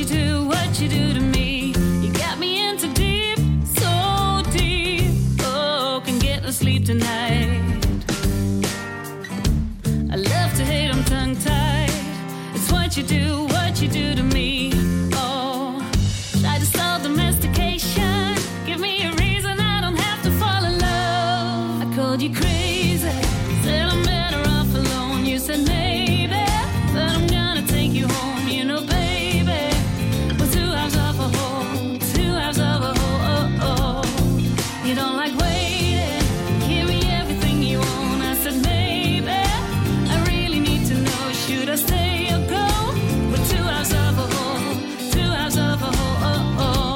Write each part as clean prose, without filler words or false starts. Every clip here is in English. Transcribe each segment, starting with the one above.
what you do to me. You got me into deep, so deep. Oh, can get no sleep tonight. I love to hate, I'm tongue-tied. It's what you do to me. Oh, try to solve domestication. Give me a reason I don't have to fall in love. I called you crazy, said I'm better off alone. You said maybe, but I'm gonna take you home. You know, baby, we're two halves of a whole, two halves of a whole. Oh, oh. You don't like waiting, give me everything you want. I said maybe, I really need to know, should I stay or go? We're two halves of a whole, two halves of a whole. Oh, oh.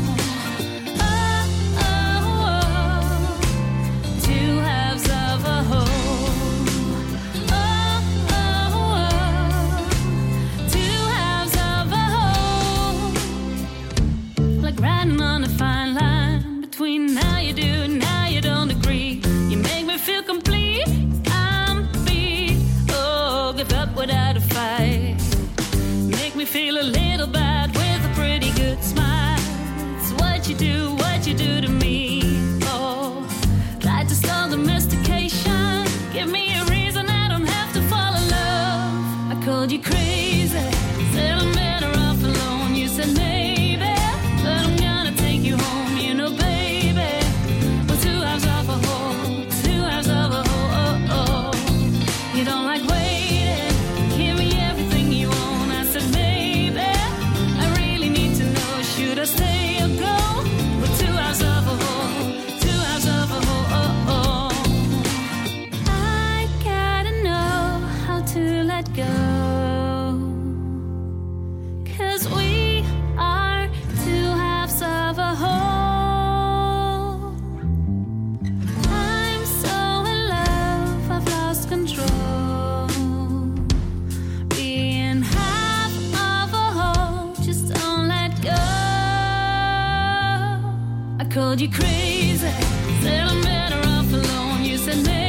Riding on a fine line between now you do, now you don't agree. You make me feel complete, I'm beat. Oh, give up without a fight. Make me feel a little bad with a pretty good smile. It's what you do to me. Oh, try to stall domestication. Give me a reason I don't have to fall in love. I called you crazy, said I'm better off alone. You said maybe, but I'm gonna take you home. You know, baby, we're two halves of a whole, two halves of a whole. Oh, oh. You don't like waiting, give me everything you want. I said maybe, I really need to know, should I stay or go? We're two halves of a whole, two halves of a whole. Oh, oh. I gotta know how to let go, 'cause we are two halves of a whole. I'm so in love, I've lost control. Being half of a whole, just don't let go. I called you crazy, said I'm better off alone. You said maybe,